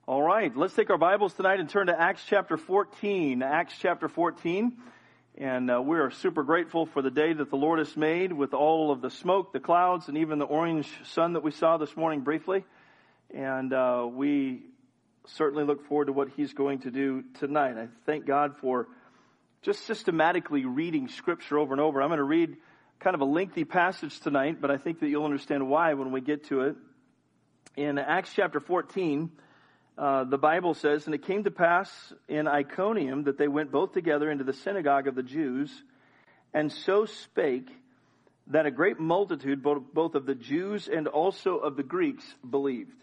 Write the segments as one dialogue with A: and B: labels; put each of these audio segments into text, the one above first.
A: All right, let's take our Bibles tonight and turn to Acts chapter 14. Acts chapter 14. And we are super grateful for the day that the Lord has made with all of the smoke, the clouds, and even the orange sun that we saw this morning briefly. And we certainly look forward to what He's going to do tonight. I thank God for just systematically reading Scripture over and over. I'm going to read kind of a lengthy passage tonight, but I think that you'll understand why when we get to it. In Acts chapter 14, the Bible says, "And it came to pass in Iconium that they went both together into the synagogue of the Jews, and so spake that a great multitude, both of the Jews and also of the Greeks, believed.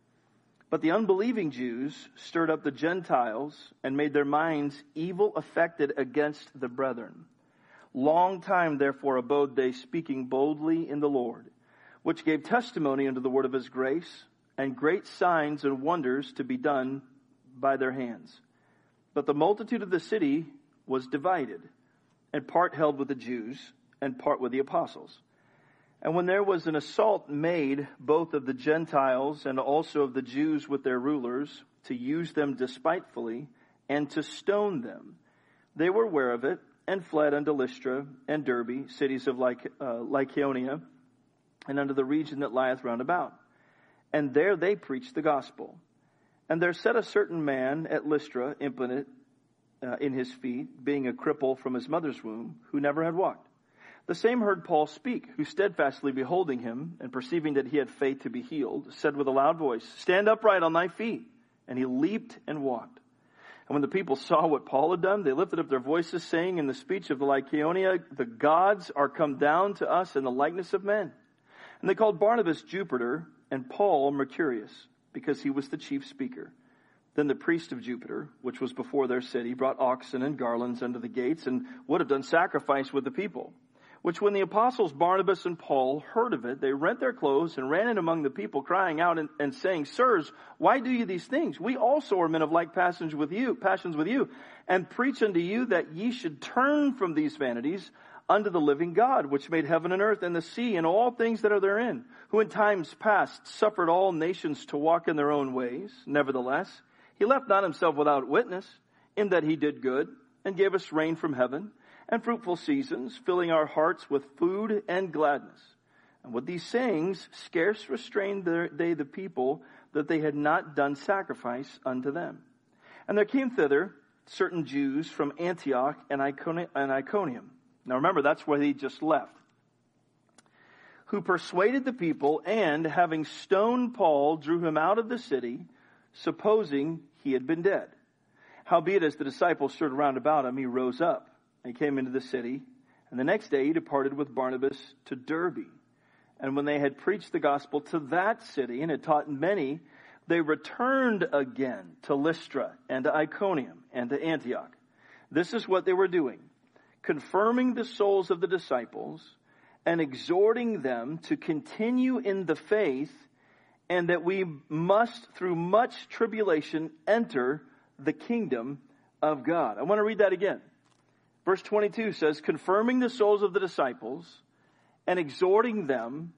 A: But the unbelieving Jews stirred up the Gentiles and made their minds evil affected against the brethren. Long time therefore abode they, speaking boldly in the Lord, which gave testimony unto the word of His grace, and great signs and wonders to be done by their hands. But the multitude of the city was divided, and part held with the Jews, and part with the apostles. And when there was an assault made both of the Gentiles and also of the Jews with their rulers, to use them despitefully, and to stone them, they were aware of it, and fled unto Lystra and Derbe, cities of Lycaonia, and unto the region that lieth round about. And there they preached the gospel. And there sat a certain man at Lystra, impotent in his feet, being a cripple from his mother's womb, who never had walked. The same heard Paul speak, who steadfastly beholding him, and perceiving that he had faith to be healed, said with a loud voice, Stand upright on thy feet. And he leaped and walked. And when the people saw what Paul had done, they lifted up their voices, saying in the speech of the Lycaonia, The gods are come down to us in the likeness of men. And they called Barnabas Jupiter, and Paul Mercurius, because he was the chief speaker. Then the priest of Jupiter, which was before their city, brought oxen and garlands unto the gates, and would have done sacrifice with the people. Which when the apostles Barnabas and Paul heard of it, they rent their clothes and ran in among the people, crying out and saying, Sirs, why do you these things? We also are men of like passions with you, and preach unto you that ye should turn from these vanities unto the living God, which made heaven and earth and the sea and all things that are therein, who in times past suffered all nations to walk in their own ways. Nevertheless, He left not Himself without witness, in that He did good, and gave us rain from heaven, and fruitful seasons, filling our hearts with food and gladness. And with these sayings scarce restrained they the people, that they had not done sacrifice unto them. And there came thither certain Jews from Antioch and Iconium. Now remember, that's where he just left. Who persuaded the people, and having stoned Paul, drew him out of the city, supposing he had been dead. Howbeit, as the disciples stood round about him, he rose up, and came into the city. And the next day he departed with Barnabas to Derbe. And when they had preached the gospel to that city, and had taught many, they returned again to Lystra, and to Iconium, and to Antioch. This is what they were doing, confirming the souls of the disciples, and exhorting them to continue in the faith, and that we must, through much tribulation, enter the kingdom of God. I want to read that again. Verse 22 says, confirming the souls of the disciples, and exhorting them,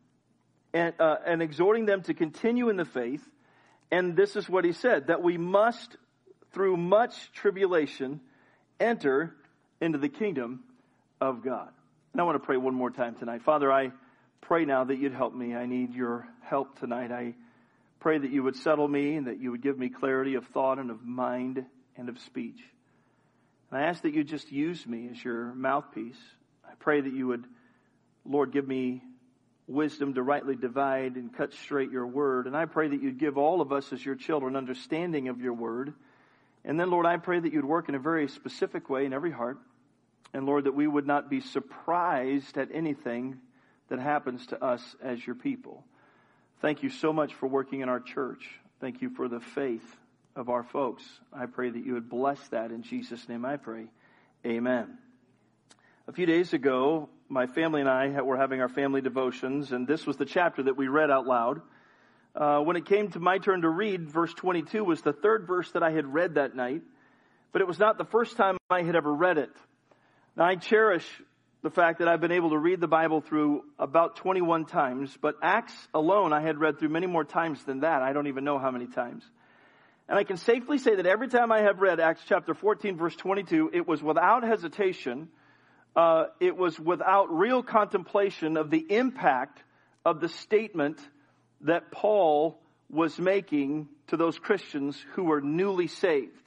A: and exhorting them to continue in the faith. And this is what he said, that we must, through much tribulation, enter into the kingdom of God. And I want to pray one more time tonight. Father, I pray now that you'd help me. I need your help tonight. I pray that you would settle me, and that you would give me clarity of thought and of mind and of speech. And I ask that you just use me as your mouthpiece. I pray that you would, Lord, give me wisdom to rightly divide and cut straight your word. And I pray that you'd give all of us as your children understanding of your word. And then, Lord, I pray that you'd work in a very specific way in every heart. And, Lord, that we would not be surprised at anything that happens to us as your people. Thank you so much for working in our church. Thank you for the faith of our folks. I pray that you would bless that. In Jesus' name I pray. Amen. A few days ago, my family and I were having our family devotions, and this was the chapter that we read out loud. When it came to my turn to read, verse 22 was the third verse that I had read that night, but it was not the first time I had ever read it. Now, I cherish the fact that I've been able to read the Bible through about 21 times, but Acts alone I had read through many more times than that. I don't even know how many times. And I can safely say that every time I have read Acts chapter 14, verse 22, it was without hesitation. It was without real contemplation of the impact of the statement that Paul was making to those Christians who were newly saved.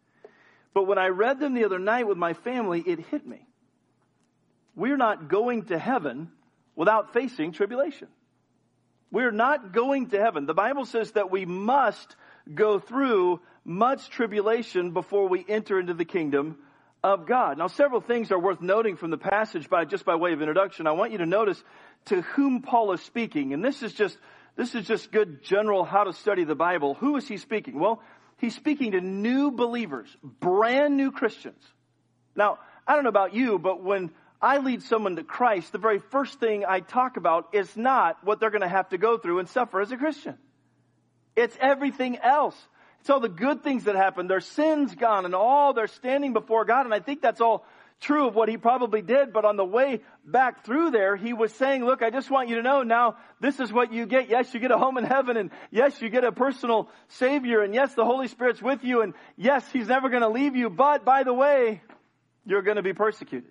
A: But when I read them the other night with my family, it hit me. We're not going to heaven without facing tribulation. We're not going to heaven. The Bible says that we must go through much tribulation before we enter into the kingdom of God. Now, several things are worth noting from the passage just by way of introduction. I want you to notice to whom Paul is speaking. And this is just good general how to study the Bible. Who is he speaking? Well, he's speaking to new believers, brand new Christians. Now, I don't know about you, but when I lead someone to Christ, the very first thing I talk about is not what they're going to have to go through and suffer as a Christian. It's everything else. It's all the good things that happen. Their sins gone and all they're standing before God. And I think that's all true of what he probably did. But on the way back through there, he was saying, look, I just want you to know now this is what you get. Yes, you get a home in heaven. And yes, you get a personal Savior. And yes, the Holy Spirit's with you. And yes, he's never going to leave you. But by the way, you're going to be persecuted.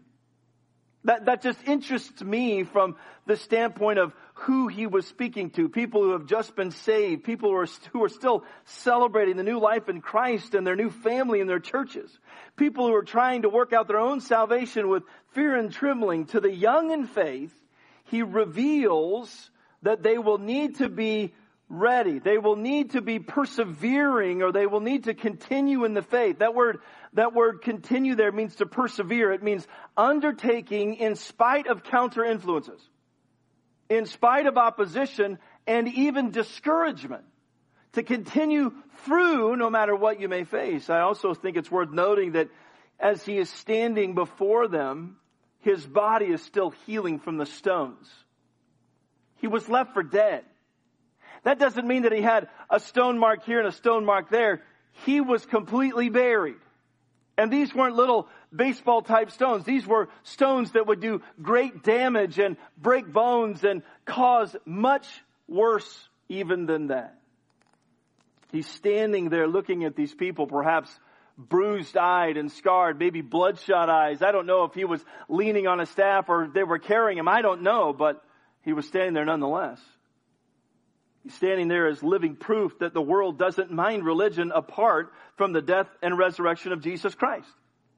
A: That just interests me from the standpoint of who he was speaking to. People who have just been saved. People who are still celebrating the new life in Christ and their new family in their churches. People who are trying to work out their own salvation with fear and trembling. To the young in faith, he reveals that they will need to be ready. They will need to be persevering, or they will need to continue in the faith. That word continue there means to persevere. It means undertaking in spite of counter influences, in spite of opposition and even discouragement, to continue through no matter what you may face. I also think it's worth noting that as he is standing before them, his body is still healing from the stones. He was left for dead. That doesn't mean that he had a stone mark here and a stone mark there. He was completely buried. And these weren't little baseball type stones. These were stones that would do great damage and break bones and cause much worse even than that. He's standing there looking at these people, perhaps bruised-eyed and scarred, maybe bloodshot eyes. I don't know if he was leaning on a staff or they were carrying him. I don't know, but he was standing there nonetheless. He's standing there as living proof that the world doesn't mind religion apart from the death and resurrection of Jesus Christ.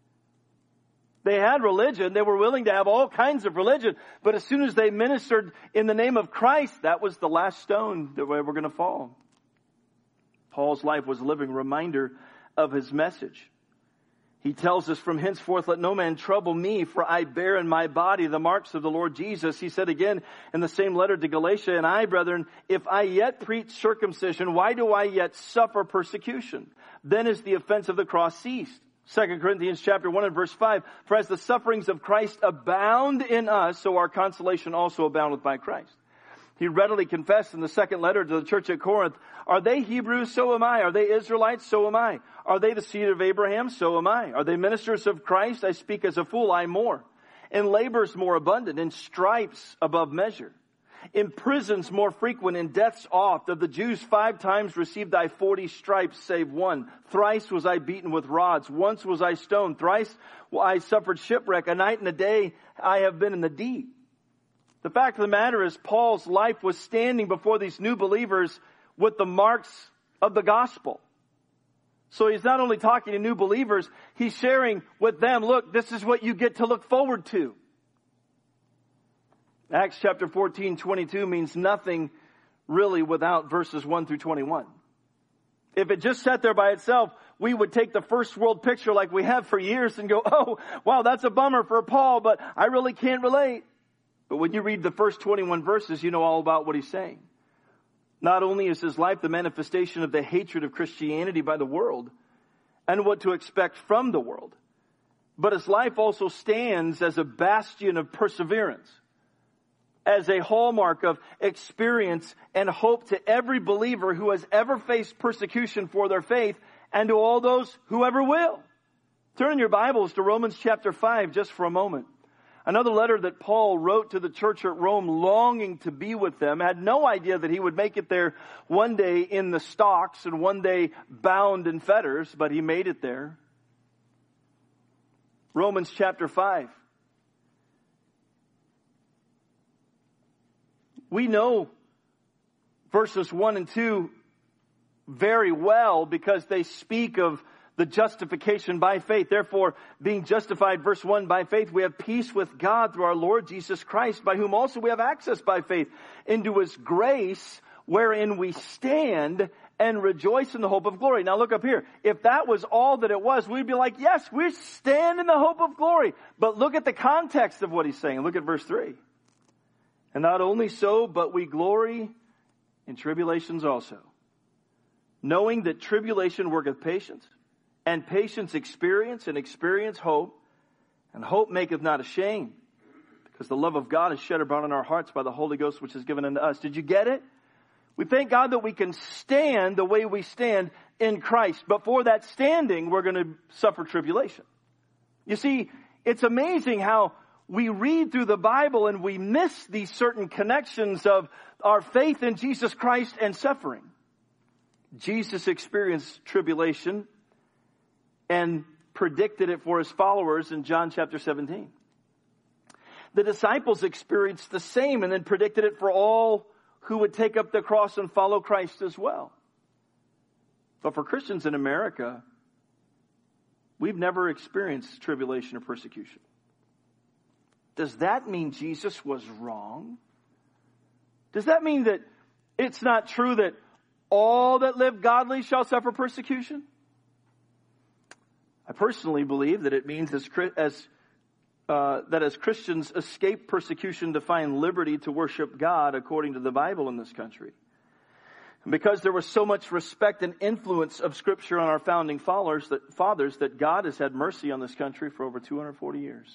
A: They had religion. They were willing to have all kinds of religion. But as soon as they ministered in the name of Christ, that was the last stone that we were going to fall. Paul's life was a living reminder of his message. He tells us, from henceforth, let no man trouble me, for I bear in my body the marks of the Lord Jesus. He said again in the same letter to Galatia, and I, brethren, if I yet preach circumcision, why do I yet suffer persecution? Then is the offense of the cross ceased. 2 Corinthians chapter 1 and verse 5, for as the sufferings of Christ abound in us, so our consolation also aboundeth by Christ. He readily confessed in the second letter to the church at Corinth, are they Hebrews? So am I. Are they Israelites? So am I. Are they the seed of Abraham? So am I. Are they ministers of Christ? I speak as a fool, I more. In labors more abundant, in stripes above measure, in prisons more frequent, in deaths oft. Of the Jews 5 times received I 40 stripes, save one. Thrice was I beaten with rods. Once was I stoned. Thrice I suffered shipwreck. A night and a day I have been in the deep. The fact of the matter is, Paul's life was standing before these new believers with the marks of the gospel. So he's not only talking to new believers, he's sharing with them, look, this is what you get to look forward to. Acts chapter 14, 22 means nothing really without verses 1 through 21. If it just sat there by itself, we would take the first world picture like we have for years and go, oh, wow, that's a bummer for Paul, but I really can't relate. But when you read the first 21 verses, you know all about what he's saying. Not only is his life the manifestation of the hatred of Christianity by the world and what to expect from the world, but his life also stands as a bastion of perseverance, as a hallmark of experience and hope to every believer who has ever faced persecution for their faith and to all those who ever will. Turn in your Bibles to Romans chapter 5 just for a moment. Another letter that Paul wrote to the church at Rome, longing to be with them, had no idea that he would make it there one day in the stocks and one day bound in fetters, but he made it there. Romans chapter 5. We know verses 1 and 2 very well because they speak of the justification by faith. Therefore, being justified, verse 1, by faith, we have peace with God through our Lord Jesus Christ, by whom also we have access by faith into His grace, wherein we stand and rejoice in the hope of glory. Now look up here. If that was all that it was, we'd be like, yes, we stand in the hope of glory. But look at the context of what he's saying. Look at verse 3. And not only so, but we glory in tribulations also, knowing that tribulation worketh patience, and patience experience, and experience hope, and hope maketh not ashamed, because the love of God is shed abroad in our hearts by the Holy Ghost which is given unto us. Did you get it? We thank God that we can stand the way we stand in Christ. But for that standing, we're going to suffer tribulation. You see, it's amazing how we read through the Bible and we miss these certain connections of our faith in Jesus Christ and suffering. Jesus experienced tribulation and predicted it for His followers in John chapter 17. The disciples experienced the same and then predicted it for all who would take up the cross and follow Christ as well. But for Christians in America, we've never experienced tribulation or persecution. Does that mean Jesus was wrong? Does that mean that it's not true that all that live godly shall suffer persecution? I personally believe that it means as Christians escape persecution to find liberty to worship God according to the Bible in this country. And because there was so much respect and influence of Scripture on our founding fathers that God has had mercy on this country for over 240 years.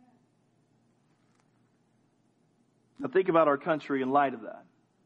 A: Now think about our country in light of that.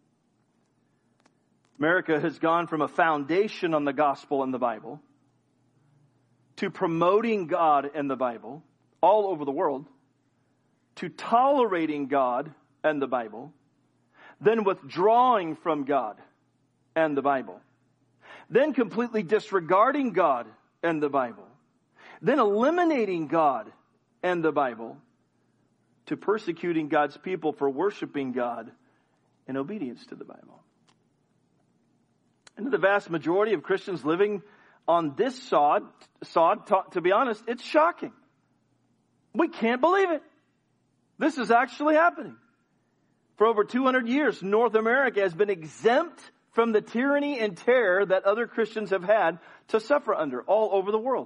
A: America has gone from a foundation on the gospel and the Bible to promoting God and the Bible all over the world, to tolerating God and the Bible, then withdrawing from God and the Bible, then completely disregarding God and the Bible, then eliminating God and the Bible, to persecuting God's people for worshiping God in obedience to the Bible. And to the vast majority of Christians living on this sod, to be honest, it's shocking. We can't believe it. This is actually happening. For over 200 years, North America has been exempt from the tyranny and terror that other Christians have had to suffer under all over the world.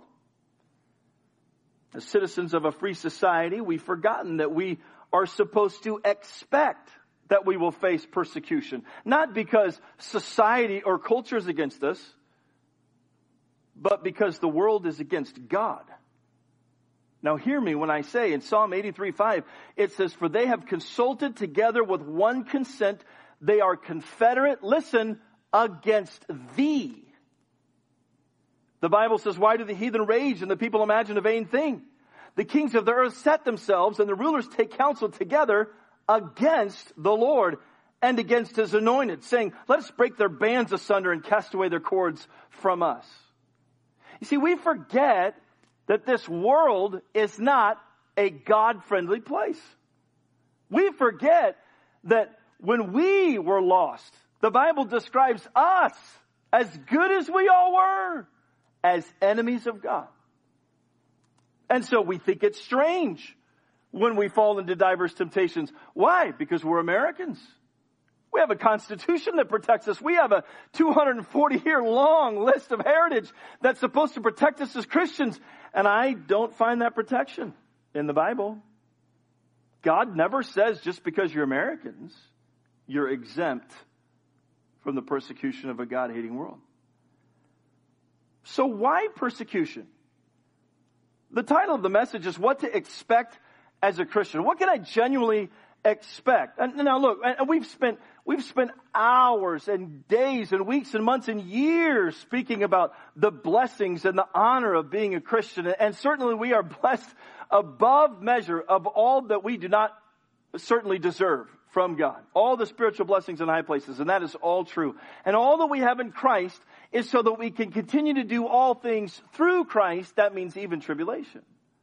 A: As citizens of a free society, we've forgotten that we are supposed to expect that we will face persecution. Not because society or culture is against us, but because the world is against God. Now hear me when I say in Psalm 83:5, it says, for they have consulted together with one consent. They are confederate, listen, against thee. The Bible says, why do the heathen rage and the people imagine a vain thing? The kings of the earth set themselves and the rulers take counsel together against the Lord and against His anointed, saying, let us break their bands asunder and cast away their cords from us. You see, we forget that this world is not a God-friendly place. We forget that when we were lost, the Bible describes us, as good as we all were, as enemies of God. And so we think it's strange when we fall into diverse temptations. Why? Because we're Americans. We have a constitution that protects us. We have a 240-year long list of heritage that's supposed to protect us as Christians. And I don't find that protection in the Bible. God never says just because you're Americans, you're exempt from the persecution of a God-hating world. So why persecution? The title of the message is What to Expect as a Christian. What can I genuinely expect. And now look, and we've spent hours and days and weeks and months and years speaking about the blessings and the honor of being a Christian. And certainly we are blessed above measure of all that we do not certainly deserve from God. All the spiritual blessings in high places, and that is all true. And all that we have in Christ is so that we can continue to do all things through Christ. That means even tribulation.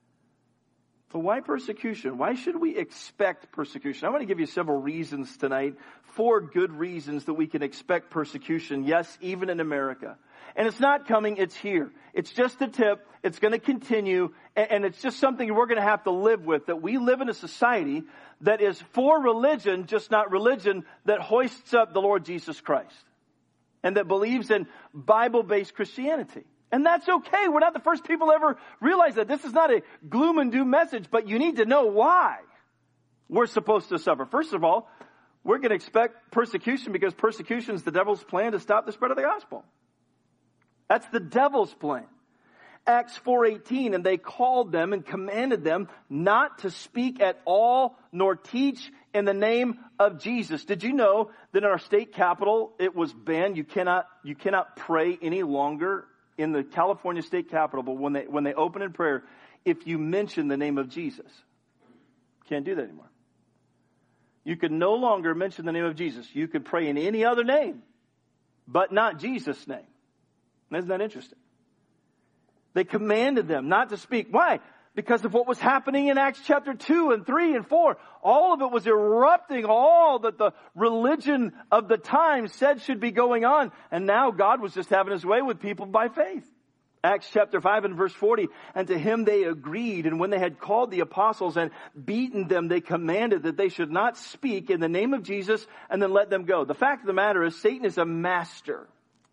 A: So why persecution? Why should we expect persecution? I want to give you several reasons tonight, 4 good reasons that we can expect persecution. Yes, even in America. And it's not coming, it's here. It's just a tip. It's going to continue. And it's just something we're going to have to live with. That we live in a society that is for religion, just not religion, that hoists up the Lord Jesus Christ. And that believes in Bible-based Christianity. And that's okay. We're not the first people to ever realize that. This is not a gloom and doom message, but you need to know why we're supposed to suffer. First of all, we're going to expect persecution because persecution is the devil's plan to stop the spread of the gospel. That's the devil's plan. Acts 4:18, and they called them and commanded them not to speak at all nor teach in the name of Jesus. Did you know that in our state capital it was banned? You cannot pray any longer in the California state capitol, but when they open in prayer, if you mention the name of Jesus, can't do that anymore. You could no longer mention the name of Jesus. You could pray in any other name, but not Jesus' name. Isn't that interesting? They commanded them not to speak. Why? Because of what was happening in Acts chapter 2 and 3 and 4. All of it was erupting, all that the religion of the time said should be going on. And now God was just having his way with people by faith. Acts chapter 5 and verse 40. And to him they agreed. And when they had called the apostles and beaten them, they commanded that they should not speak in the name of Jesus and then let them go. The fact of the matter is Satan is a master.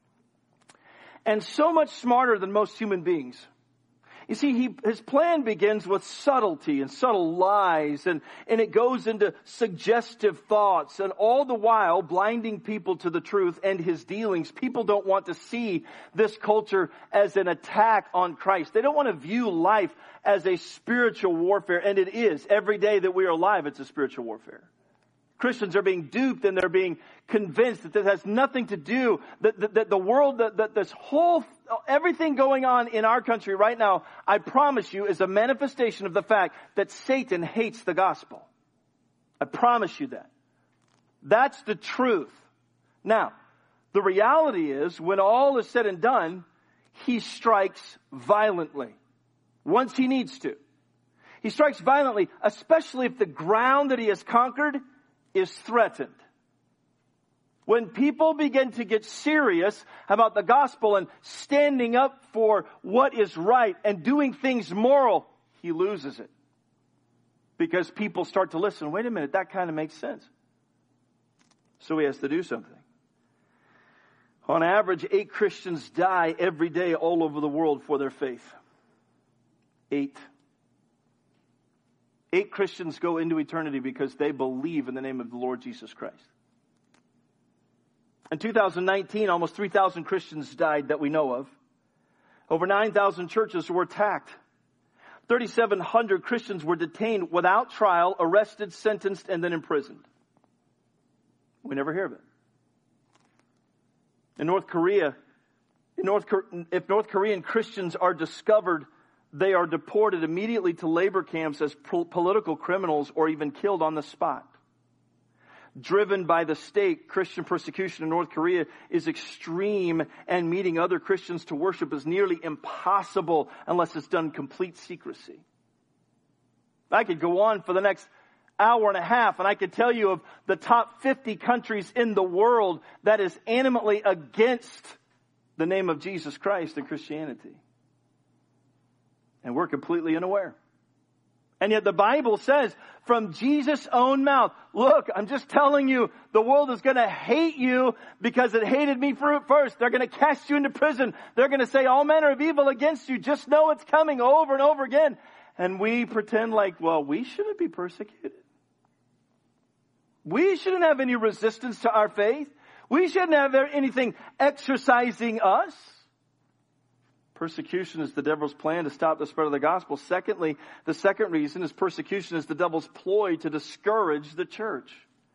A: And so much smarter than most human beings. You see, his plan begins with subtlety and subtle lies, and it goes into suggestive thoughts, and all the while blinding people to the truth and his dealings. People don't want to see this culture as an attack on Christ. They don't want to view life as a spiritual warfare, and it is. Every day that we are alive, it's a spiritual warfare. Christians are being duped and they're being convinced that this has nothing to do, that the world, that this whole, everything going on in our country right now, I promise you, is a manifestation of the fact that Satan hates the gospel. I promise you that. That's the truth. Now, the reality is, when all is said and done, he strikes violently. Once he needs to. He strikes violently, especially if the ground that he has conquered is threatened. When people begin to get serious about the gospel and standing up for what is right and doing things moral, he loses it. Because people start to listen. Wait a minute, that kind of makes sense. So he has to do something. On average, 8 Christians die every day all over the world for their faith. 8. 8 Christians go into eternity because they believe in the name of the Lord Jesus Christ. In 2019, almost 3,000 Christians died that we know of. Over 9,000 churches were attacked. 3,700 Christians were detained without trial, arrested, sentenced, and then imprisoned. We never hear of it. In North Korea, if North Korean Christians are discovered, they are deported immediately to labor camps as political criminals or even killed on the spot. Driven by the state, Christian persecution in North Korea is extreme, and meeting other Christians to worship is nearly impossible unless it's done in complete secrecy. I could go on for the next hour and a half, and I could tell you of the top 50 countries in the world that is animately against the name of Jesus Christ and Christianity. And we're completely unaware. And yet the Bible says from Jesus' own mouth, look, I'm just telling you, the world is going to hate you because it hated me first. They're going to cast you into prison. They're going to say all manner of evil against you. Just know it's coming over and over again. And we pretend like, well, we shouldn't be persecuted. We shouldn't have any resistance to our faith. We shouldn't have anything exercising us. Persecution is the devil's plan to stop the spread of the gospel. Secondly, the second reason is persecution is the devil's ploy to discourage the church.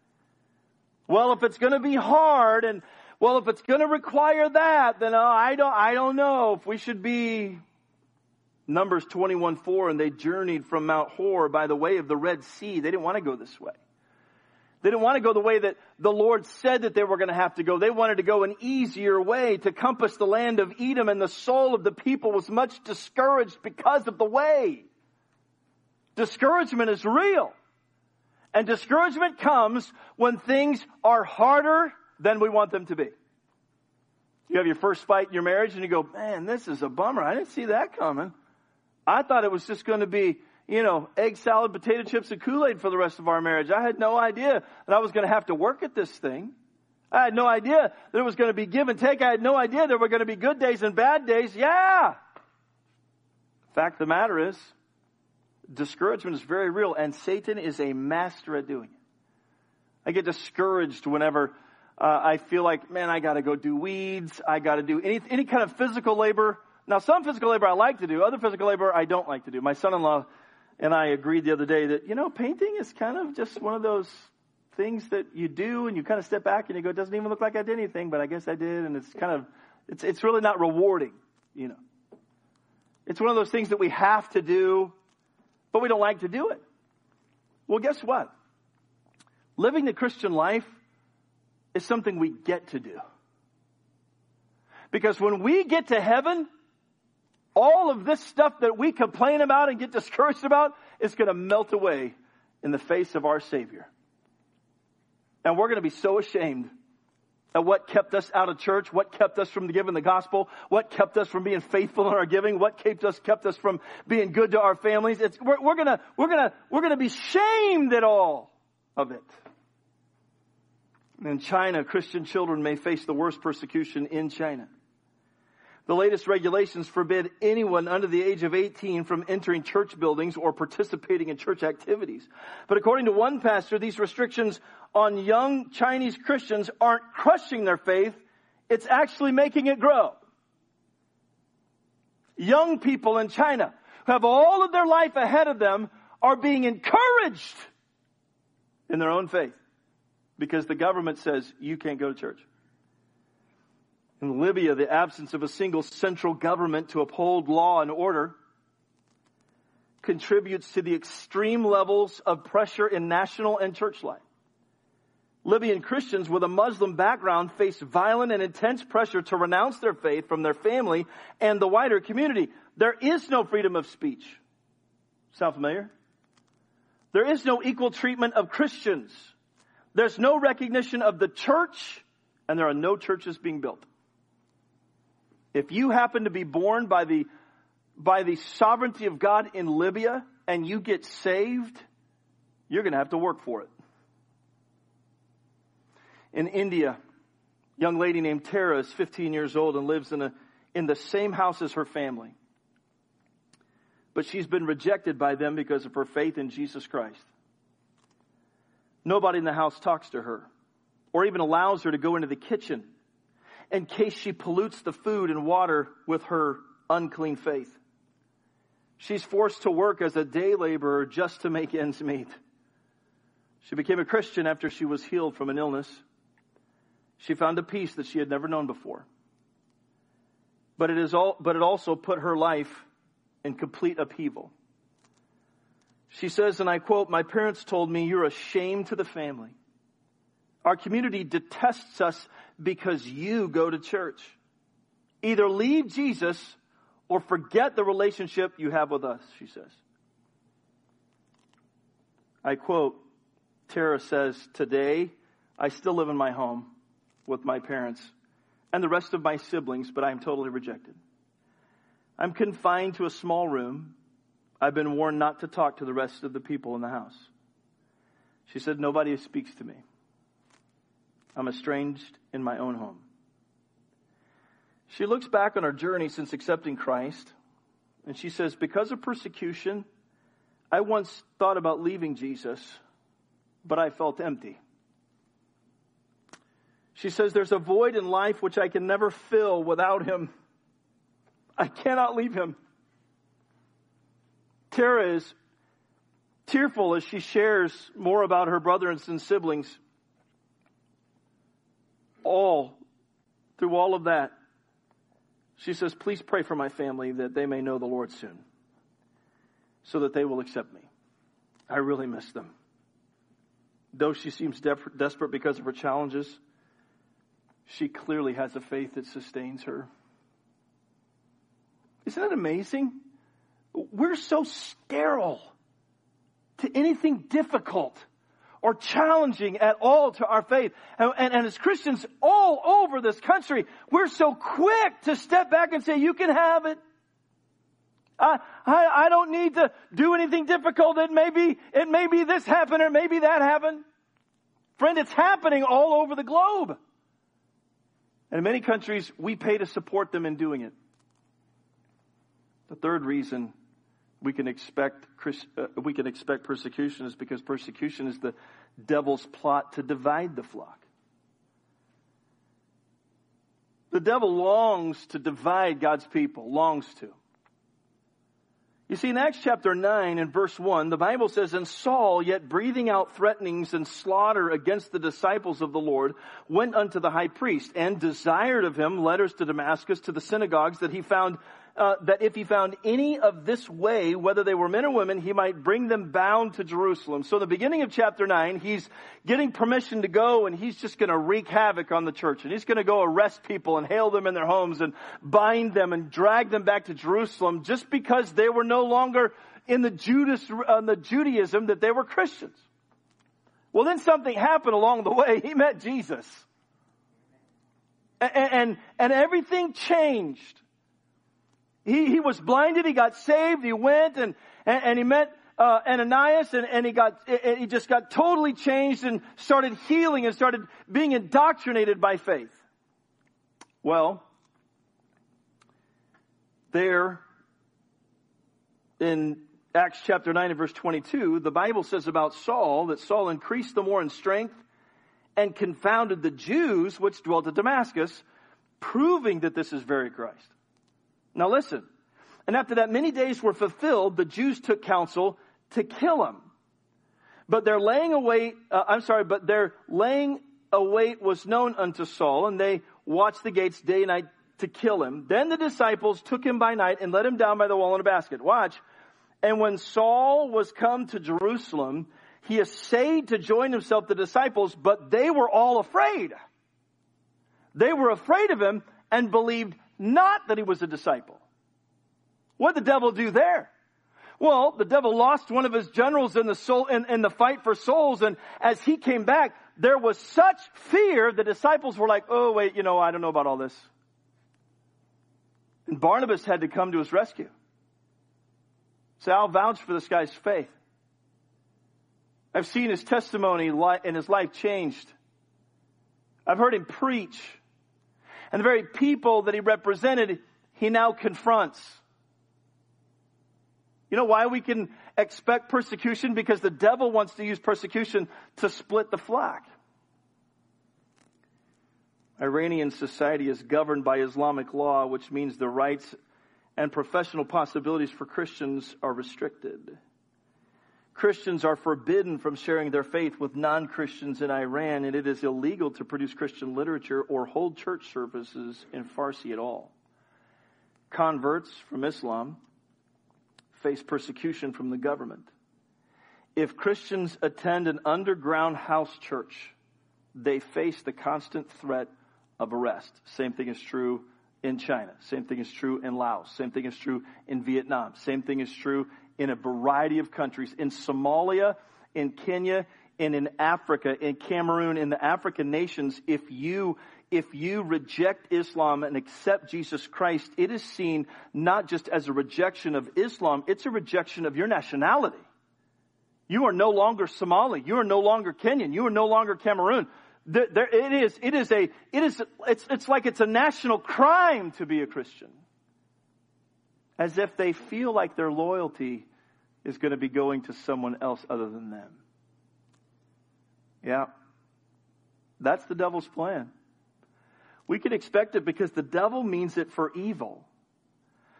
A: Well, if it's going to be hard and, well, if it's going to require that, then I don't know if we should be. Numbers 21:4, and they journeyed from Mount Hor by the way of the Red Sea. They didn't want to go this way. They didn't want to go the way that the Lord said that they were going to have to go. They wanted to go an easier way to compass the land of Edom, and the soul of the people was much discouraged because of the way. Discouragement is real. And discouragement comes when things are harder than we want them to be. You have your first fight in your marriage and you go, man, this is a bummer. I didn't see that coming. I thought it was just going to be, egg salad, potato chips, and Kool-Aid for the rest of our marriage. I had no idea that I was going to have to work at this thing. I had no idea that it was going to be give and take. I had no idea there were going to be good days and bad days. Yeah. The fact of the matter is, discouragement is very real, and Satan is a master at doing it. I get discouraged whenever I feel like, man, I got to go do weeds. I got to do any kind of physical labor. Now, some physical labor I like to do. Other physical labor I don't like to do. My son-in-law and I agreed the other day that, painting is kind of just one of those things that you do and you kind of step back and you go, it doesn't even look like I did anything, but I guess I did. And it's really not rewarding, It's one of those things that we have to do, but we don't like to do it. Well, guess what? Living the Christian life is something we get to do. Because when we get to heaven, all of this stuff that we complain about and get discouraged about is going to melt away in the face of our Savior. And we're going to be so ashamed at what kept us out of church, what kept us from giving the gospel, what kept us from being faithful in our giving, what kept us from being good to our families. We're going to be shamed at all of it. In China, Christian children may face the worst persecution in China. The latest regulations forbid anyone under the age of 18 from entering church buildings or participating in church activities. But according to one pastor, these restrictions on young Chinese Christians aren't crushing their faith. It's actually making it grow. Young people in China who have all of their life ahead of them are being encouraged in their own faith because the government says you can't go to church. In Libya, the absence of a single central government to uphold law and order contributes to the extreme levels of pressure in national and church life. Libyan Christians with a Muslim background face violent and intense pressure to renounce their faith from their family and the wider community. There is no freedom of speech. Sound familiar? There is no equal treatment of Christians. There's no recognition of the church, and there are no churches being built. If you happen to be born by the sovereignty of God in Libya and you get saved, you're going to have to work for it. In India, a young lady named Tara is 15 years old and lives in the same house as her family. But she's been rejected by them because of her faith in Jesus Christ. Nobody in the house talks to her or even allows her to go into the kitchen in case she pollutes the food and water with her unclean faith. She's forced to work as a day laborer just to make ends meet. She became a Christian after she was healed from an illness. She found a peace that she had never known before. But it also put her life in complete upheaval. She says, and I quote, "My parents told me you're a shame to the family. Our community detests us because you go to church. Either leave Jesus or forget the relationship you have with us," she says. I quote, Tara says, "Today, I still live in my home with my parents and the rest of my siblings, but I am totally rejected. I'm confined to a small room. I've been warned not to talk to the rest of the people in the house." She said, "Nobody speaks to me. I'm estranged in my own home." She looks back on her journey since accepting Christ, and she says, "Because of persecution, I once thought about leaving Jesus, but I felt empty." She says, "There's a void in life which I can never fill without him. I cannot leave him. Tara is tearful as she shares more about her brothers and siblings. Through all of that, she says, please pray for my family that they may know the Lord soon, so that they will accept me. I really miss them. Though she seems desperate because of her challenges, she clearly has a faith that sustains her. Isn't it amazing? We're so sterile to anything difficult or challenging at all to our faith. And as Christians all over this country, we're so quick to step back and say, you can have it. I don't need to do anything difficult. It may be this happened or maybe that happened. Friend, it's happening all over the globe. And in many countries, we pay to support them in doing it. The third reason we can expect persecution is because persecution is the devil's plot to divide the flock. The devil longs to divide God's people, longs to. You see, in Acts chapter 9 and verse 1, the Bible says, and Saul, yet breathing out threatenings and slaughter against the disciples of the Lord, went unto the high priest and desired of him letters to Damascus, to the synagogues, that if he found any of this way, whether they were men or women, he might bring them bound to Jerusalem. So in the beginning of chapter 9, he's getting permission to go, and he's just going to wreak havoc on the church. And he's going to go arrest people and hail them in their homes and bind them and drag them back to Jerusalem just because they were no longer in the Judaism that they were Christians. Well, then something happened along the way. He met Jesus. And everything changed. He was blinded. He got saved. He went and he met Ananias, and he just got totally changed and started healing and started being indoctrinated by faith. Well, there in Acts chapter 9 and verse 22, the Bible says about Saul that Saul increased the more in strength and confounded the Jews which dwelt at Damascus, proving that this is very Christ. Now listen, and after that many days were fulfilled, the Jews took counsel to kill him. But their laying await was known unto Saul, and they watched the gates day and night to kill him. Then the disciples took him by night and let him down by the wall in a basket. Watch. And when Saul was come to Jerusalem, he essayed to join himself to the disciples, but they were all afraid. They were afraid of him and believed not that he was a disciple. What did the devil do there? Well, the devil lost one of his generals in the fight for souls, and as he came back, there was such fear, the disciples were like, oh wait, I don't know about all this. And Barnabas had to come to his rescue. Say, I'll vouch for this guy's faith. I've seen his testimony and his life changed. I've heard him preach. And the very people that he represented, he now confronts. You know why we can expect persecution? Because the devil wants to use persecution to split the flock. Iranian society is governed by Islamic law, which means the rights and professional possibilities for Christians are restricted. Christians are forbidden from sharing their faith with non-Christians in Iran, and it is illegal to produce Christian literature or hold church services in Farsi at all. Converts from Islam face persecution from the government. If Christians attend an underground house church, they face the constant threat of arrest. Same thing is true in China. Same thing is true in Laos. Same thing is true in Vietnam. Same thing is true in a variety of countries. In Somalia, in Kenya, and in Africa, in Cameroon, in the African nations, if you reject Islam and accept Jesus Christ, it is seen not just as a rejection of Islam, it's a rejection of your nationality. You are no longer Somali. You are no longer Kenyan. You are no longer Cameroon. It's like it's a national crime to be a Christian. As if they feel like their loyalty is going to be going to someone else other than them. Yeah. That's the devil's plan. We can expect it because the devil means it for evil.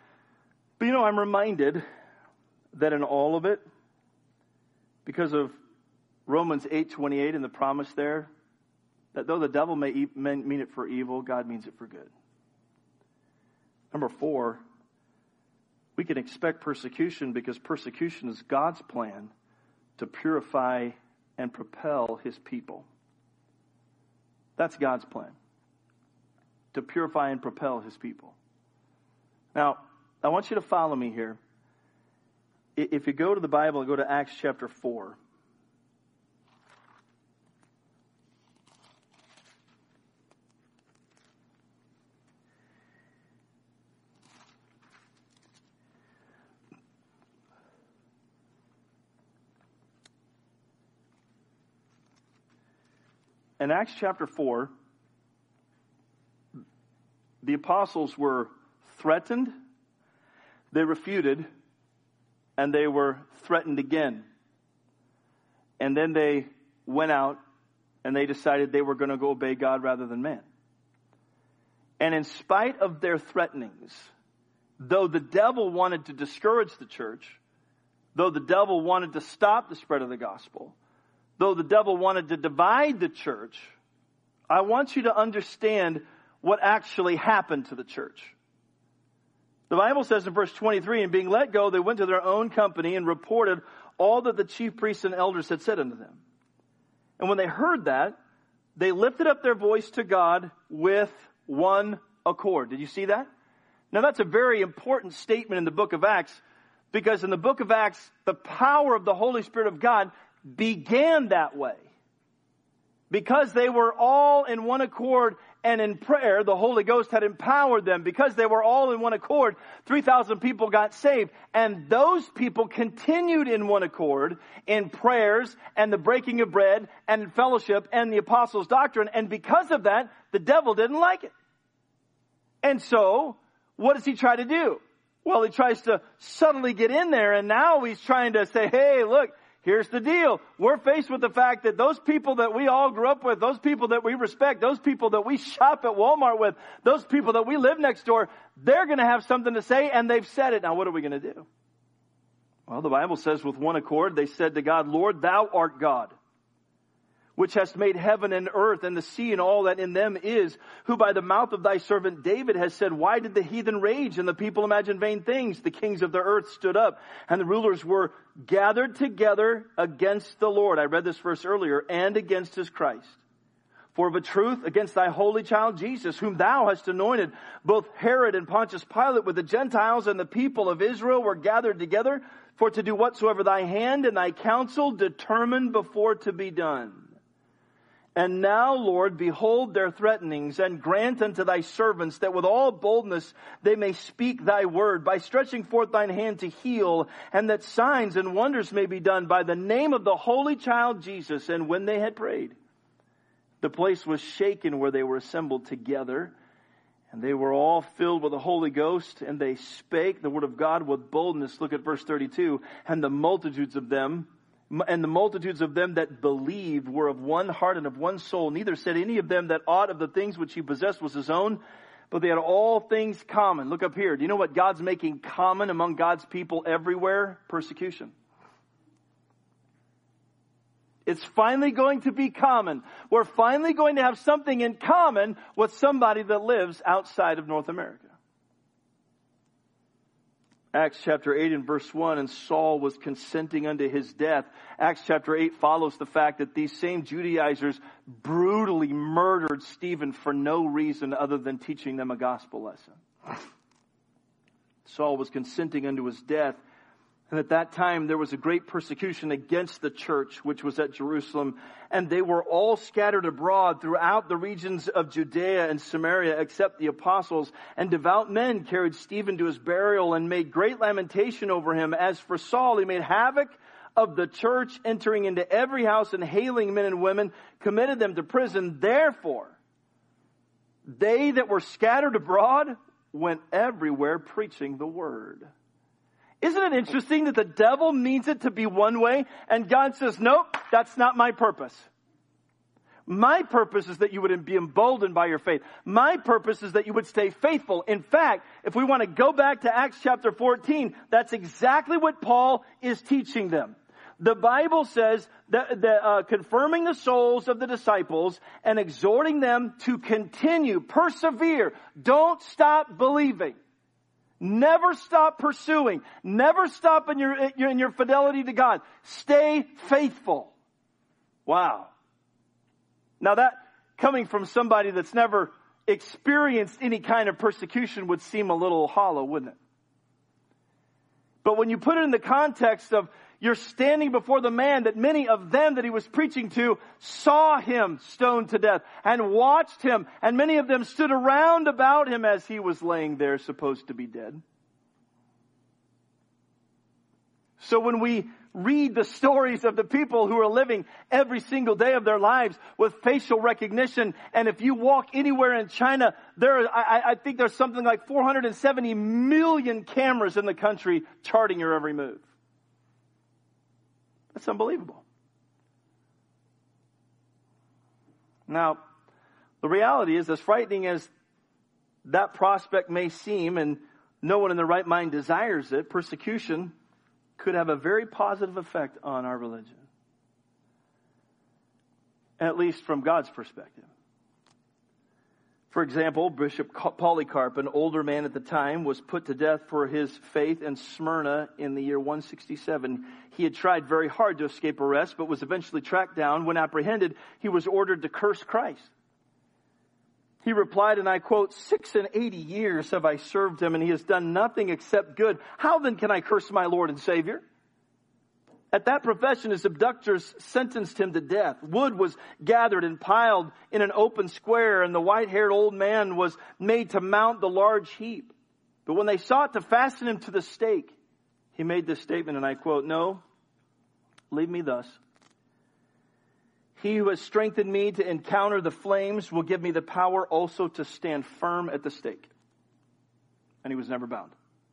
A: But I'm reminded that in all of it, because of Romans 8:28 and the promise there, that though the devil may mean it for evil, God means it for good. Number 4, we can expect persecution because persecution is God's plan to purify and propel his people. That's God's plan, to purify and propel his people. Now, I want you to follow me here. If you go to the Bible and go to Acts chapter 4. In Acts chapter 4, the apostles were threatened, they refuted, and they were threatened again. And then they went out and they decided they were going to go obey God rather than man. And in spite of their threatenings, though the devil wanted to discourage the church, though the devil wanted to stop the spread of the gospel, though the devil wanted to divide the church, I want you to understand what actually happened to the church. The Bible says in verse 23, and being let go, they went to their own company and reported all that the chief priests and elders had said unto them. And when they heard that, they lifted up their voice to God with one accord. Did you see that? Now that's a very important statement in the book of Acts, because in the book of Acts, the power of the Holy Spirit of God began that way. Because they were all in one accord and in prayer, the Holy Ghost had empowered them. Because they were all in one accord, 3,000 people got saved. And those people continued in one accord in prayers and the breaking of bread and in fellowship and the apostles' doctrine. And because of that, the devil didn't like it. And so, what does he try to do? Well, he tries to subtly get in there, and now he's trying to say, hey, look, here's the deal. We're faced with the fact that those people that we all grew up with, those people that we respect, those people that we shop at Walmart with, those people that we live next door, they're going to have something to say, and they've said it. Now, what are we going to do? Well, the Bible says with one accord, they said to God, Lord, thou art God, which hast made heaven and earth and the sea and all that in them is, who by the mouth of thy servant David has said, why did the heathen rage and the people imagine vain things? The kings of the earth stood up and the rulers were gathered together against the Lord. I read this verse earlier, and against his Christ. For of a truth, against thy holy child Jesus, whom thou hast anointed, both Herod and Pontius Pilate with the Gentiles and the people of Israel were gathered together for to do whatsoever thy hand and thy counsel determined before to be done. And now, Lord, behold their threatenings, and grant unto thy servants that with all boldness they may speak thy word, by stretching forth thine hand to heal, and that signs and wonders may be done by the name of the holy child Jesus. And when they had prayed, the place was shaken where they were assembled together, and they were all filled with the Holy Ghost, and they spake the word of God with boldness. Look at verse 32. And the multitudes of them that believed were of one heart and of one soul. Neither said any of them that aught of the things which he possessed was his own, but they had all things common. Look up here. Do you know what God's making common among God's people everywhere? Persecution. It's finally going to be common. We're finally going to have something in common with somebody that lives outside of North America. Acts chapter 8 and verse 1, and Saul was consenting unto his death. Acts chapter 8 follows the fact that these same Judaizers brutally murdered Stephen for no reason other than teaching them a gospel lesson. Saul was consenting unto his death. And at that time, there was a great persecution against the church, which was at Jerusalem. And they were all scattered abroad throughout the regions of Judea and Samaria, except the apostles. And devout men carried Stephen to his burial and made great lamentation over him. As for Saul, he made havoc of the church, entering into every house and hailing men and women, committed them to prison. Therefore, they that were scattered abroad went everywhere preaching the word. Isn't it interesting that the devil means it to be one way and God says, nope, that's not my purpose. My purpose is that you would be emboldened by your faith. My purpose is that you would stay faithful. In fact, if we want to go back to Acts chapter 14, that's exactly what Paul is teaching them. The Bible says that confirming the souls of the disciples and exhorting them to continue, persevere, don't stop believing. Never stop pursuing. Never stop in your fidelity to God. Stay faithful. Wow. Now that, coming from somebody that's never experienced any kind of persecution, would seem a little hollow, wouldn't it? But when you put it in the context of you're standing before the man that many of them that he was preaching to saw him stoned to death and watched him, and many of them stood around about him as he was laying there supposed to be dead. So when we read the stories of the people who are living every single day of their lives with facial recognition, and if you walk anywhere in China, I think there's something like 470 million cameras in the country charting your every move. That's unbelievable. Now, the reality is, as frightening as that prospect may seem, and no one in their right mind desires it, persecution could have a very positive effect on our religion. At least from God's perspective. For example, Bishop Polycarp, an older man at the time, was put to death for his faith in Smyrna in the year 167. He had tried very hard to escape arrest, but was eventually tracked down. When apprehended, he was ordered to curse Christ. He replied, and I quote, 86 years have I served him, and he has done nothing except good. How then can I curse my Lord and Savior? At that profession, his abductors sentenced him to death. Wood was gathered and piled in an open square, and the white-haired old man was made to mount the large heap. But when they sought to fasten him to the stake, he made this statement, and I quote, "No, leave me thus. He who has strengthened me to encounter the flames will give me the power also to stand firm at the stake." And he was never bound.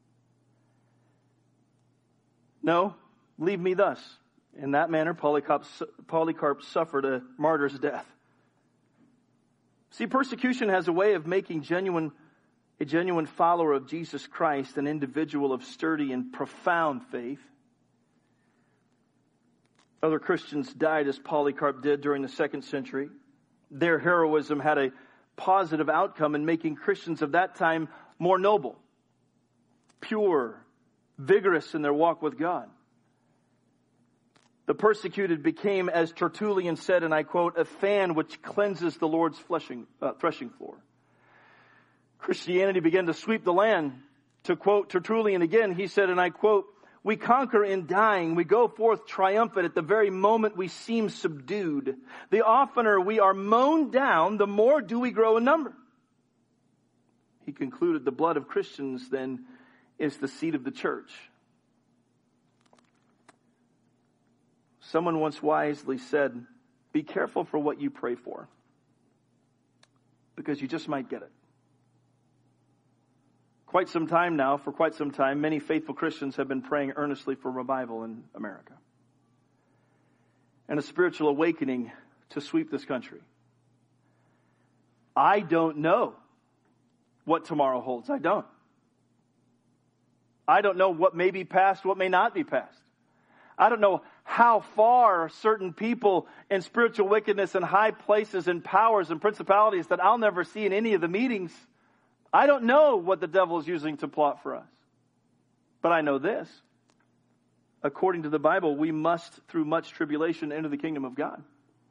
A: "No, leave me thus." In that manner, Polycarp suffered a martyr's death. See, persecution has a way of making a genuine follower of Jesus Christ an individual of sturdy and profound faith. Other Christians died as Polycarp did during the 2nd century. Their heroism had a positive outcome in making Christians of that time more noble, pure, vigorous in their walk with God. The persecuted became, as Tertullian said, and I quote, "a fan which cleanses the Lord's threshing floor." Christianity began to sweep the land. To quote Tertullian again, he said, and I quote, "We conquer in dying. We go forth triumphant at the very moment we seem subdued. The oftener we are mown down, the more do we grow in number." He concluded, the blood of Christians then is the seed of the church. Someone once wisely said, "Be careful for what you pray for, because you just might get it." For quite some time, many faithful Christians have been praying earnestly for revival in America and a spiritual awakening to sweep this country. I don't know what tomorrow holds. I don't know what may be past, what may not be past. I don't know how far certain people in spiritual wickedness and high places and powers and principalities that I'll never see in any of the meetings. I don't know what the devil is using to plot for us. But I know this. According to the Bible, we must, through much tribulation, enter the kingdom of God.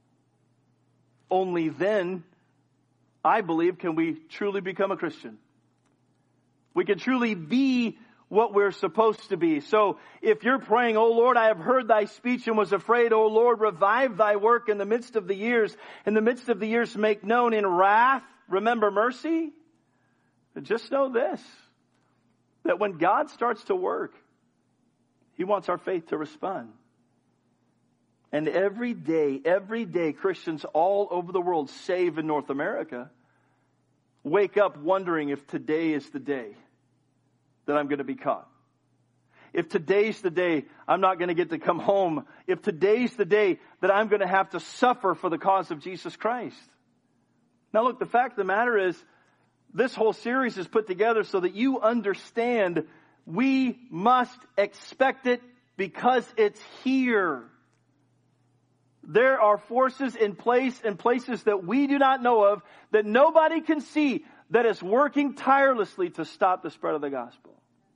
A: Only then, I believe, can we truly become a Christian. We can truly be what we're supposed to be. So if you're praying, "Oh Lord, I have heard thy speech and was afraid. Oh Lord, revive thy work in the midst of the years. In the midst of the years, make known in wrath. Remember mercy." Just know this, that when God starts to work, He wants our faith to respond. And every day, Christians all over the world, save in North America, wake up wondering if today is the day that I'm going to be caught. if today's the day I'm not going to get to come home, if today's the day that I'm going to have to suffer for the cause of Jesus Christ. Now look, the fact of the matter is, this whole series is put together so that you understand we must expect it because it's here. There are forces in place and places that we do not know of, that nobody can see, that is working tirelessly to stop the spread of the gospel.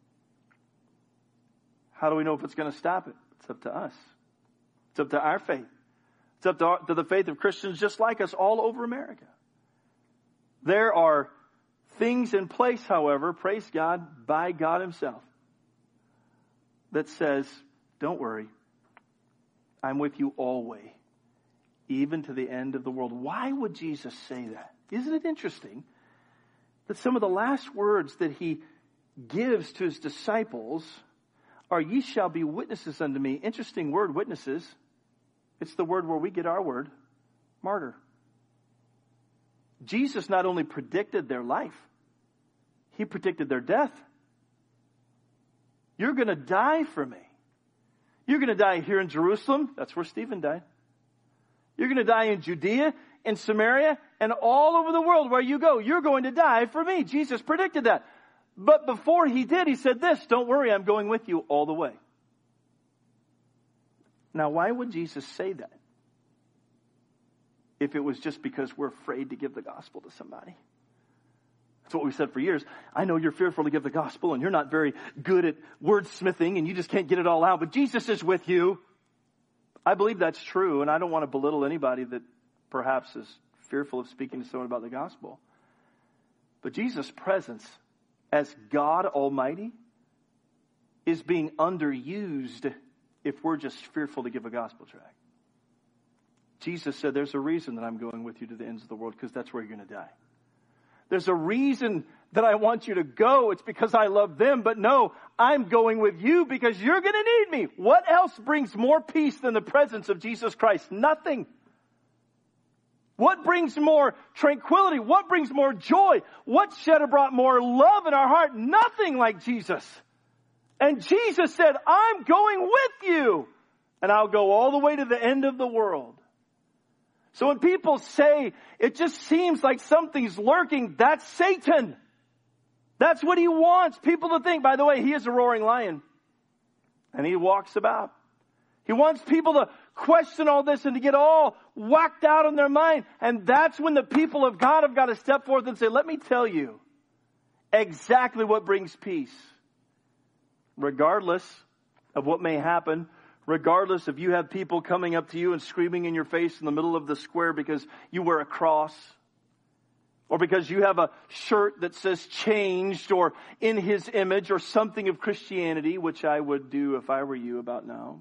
A: How do we know if it's going to stop it? It's up to us. It's up to our faith. It's up to the faith of Christians just like us all over America. There are things in place, however, praise God, by God Himself, that says, don't worry, I'm with you always, even to the end of the world. Why would Jesus say that? Isn't it interesting that some of the last words that He gives to His disciples are, ye shall be witnesses unto me. Interesting word, witnesses. It's the word where we get our word, martyr. Jesus not only predicted their life, He predicted their death. You're going to die for me. You're going to die here in Jerusalem. That's where Stephen died. You're going to die in Judea, in Samaria, and all over the world where you go. You're going to die for me. Jesus predicted that. But before He did, He said this, don't worry, I'm going with you all the way. Now, why would Jesus say that? If it was just because we're afraid to give the gospel to somebody. That's what we've said for years. I know you're fearful to give the gospel and you're not very good at wordsmithing and you just can't get it all out, but Jesus is with you. I believe that's true, and I don't want to belittle anybody that perhaps is fearful of speaking to someone about the gospel. But Jesus' presence as God Almighty is being underused if we're just fearful to give a gospel tract. Jesus said, there's a reason that I'm going with you to the ends of the world, because that's where you're going to die. There's a reason that I want you to go. It's because I love them. But no, I'm going with you because you're going to need me. What else brings more peace than the presence of Jesus Christ? Nothing. What brings more tranquility? What brings more joy? What should have brought more love in our heart? Nothing like Jesus. And Jesus said, I'm going with you. And I'll go all the way to the end of the world. So when people say, it just seems like something's lurking, that's Satan. That's what he wants people to think. By the way, he is a roaring lion. And he walks about. He wants people to question all this and to get all whacked out in their mind. And that's when the people of God have got to step forth and say, let me tell you exactly what brings peace. Regardless of what may happen, regardless if you have people coming up to you and screaming in your face in the middle of the square because you wear a cross, or because you have a shirt that says changed or in His image or something of Christianity, which I would do if I were you about now.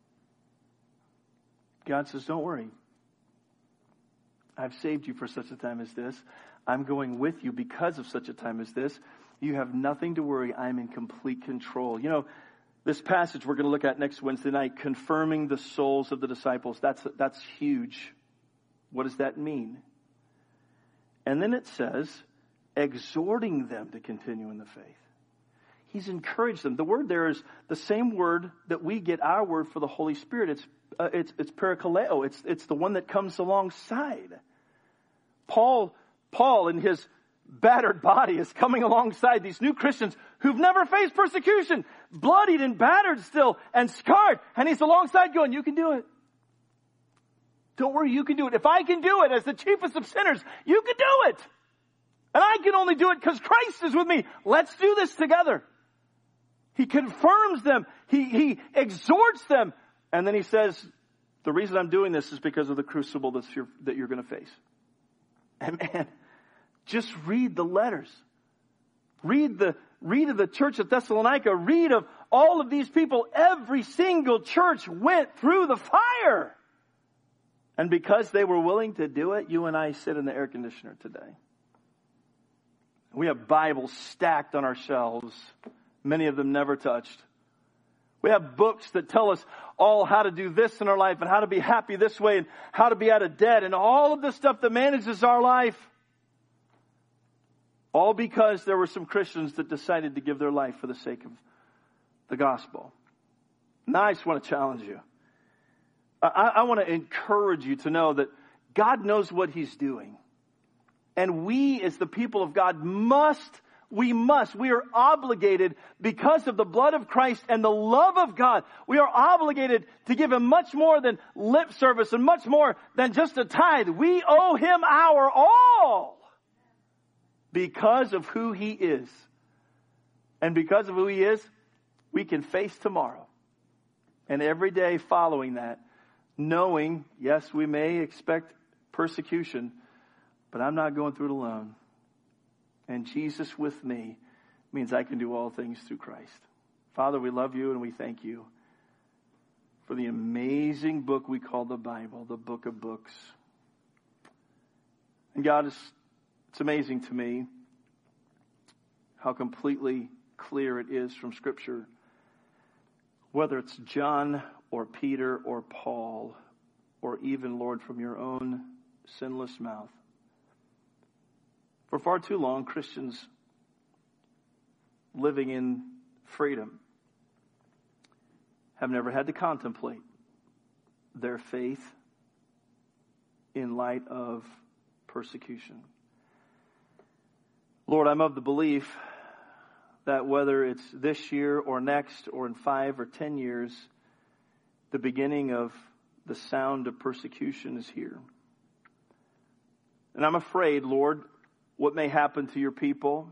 A: God says, don't worry. I've saved you for such a time as this. I'm going with you because of such a time as this. You have nothing to worry. I'm in complete control. You know, this passage we're going to look at next Wednesday night, confirming the souls of the disciples. That's huge. What does that mean? And then it says, exhorting them to continue in the faith. He's encouraged them. The word there is the same word that we get our word for the Holy Spirit. It's parakaleo. It's the one that comes alongside. Paul in his battered body is coming alongside these new Christians who've never faced persecution, bloodied and battered still and scarred. And he's alongside going, you can do it. Don't worry, you can do it. If I can do it as the chiefest of sinners, you can do it. And I can only do it because Christ is with me. Let's do this together. He confirms them. He exhorts them. And then he says, the reason I'm doing this is because of the crucible that you're going to face. And man, just read the letters. Read of the church at Thessalonica. Read of all of these people. Every single church went through the fire. And because they were willing to do it, you and I sit in the air conditioner today. We have Bibles stacked on our shelves, many of them never touched. We have books that tell us all how to do this in our life and how to be happy this way and how to be out of debt and all of the stuff that manages our life. All because there were some Christians that decided to give their life for the sake of the gospel. Now I just want to challenge you. I want to encourage you to know that God knows what He's doing. And we as the people of God we are obligated because of the blood of Christ and the love of God. We are obligated to give Him much more than lip service and much more than just a tithe. We owe Him our all because of who He is. And because of who He is, we can face tomorrow. And every day following that, knowing, yes, we may expect persecution, but I'm not going through it alone. And Jesus with me means I can do all things through Christ. Father, we love You and we thank You for the amazing book we call the Bible, the book of books. And God, it's amazing to me how completely clear it is from Scripture, whether it's John or Peter or Paul, or even, Lord, from Your own sinless mouth. For far too long, Christians living in freedom have never had to contemplate their faith in light of persecution. Lord, I'm of the belief that whether it's this year or next or in 5 or 10 years, the beginning of the sound of persecution is here. And I'm afraid, Lord, what may happen to Your people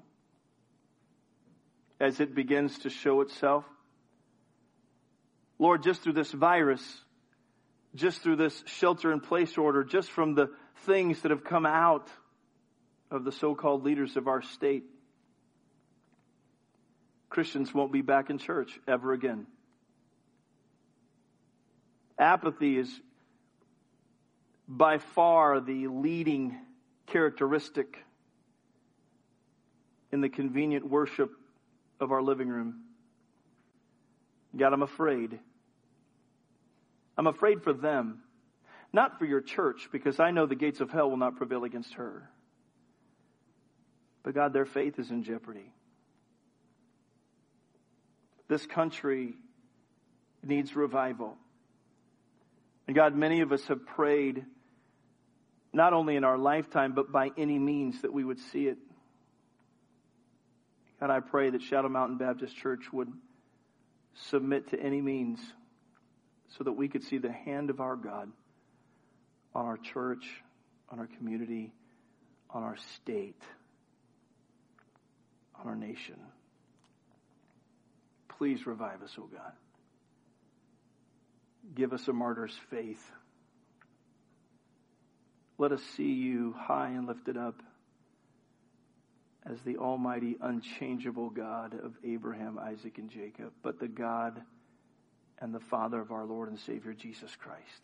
A: as it begins to show itself. Lord, just through this virus, just through this shelter-in-place order, just from the things that have come out of the so-called leaders of our state, Christians won't be back in church ever again. Apathy is by far the leading characteristic in the convenient worship of our living room. God, I'm afraid. I'm afraid for them, not for Your church, because I know the gates of hell will not prevail against her. But God, their faith is in jeopardy. This country needs revival. And God, many of us have prayed, not only in our lifetime, but by any means that we would see it. God, I pray that Shadow Mountain Baptist Church would submit to any means so that we could see the hand of our God on our church, on our community, on our state, on our nation. Please revive us, oh God. Give us a martyr's faith. Let us see You high and lifted up as the almighty, unchangeable God of Abraham, Isaac, and Jacob, but the God and the Father of our Lord and Savior, Jesus Christ.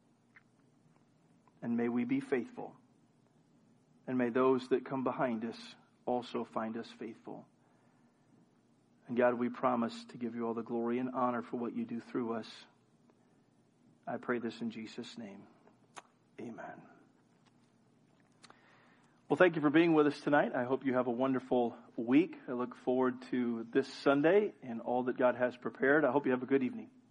A: And may we be faithful. And may those that come behind us also find us faithful. And God, we promise to give You all the glory and honor for what You do through us. I pray this in Jesus' name. Amen. Well, thank you for being with us tonight. I hope you have a wonderful week. I look forward to this Sunday and all that God has prepared. I hope you have a good evening.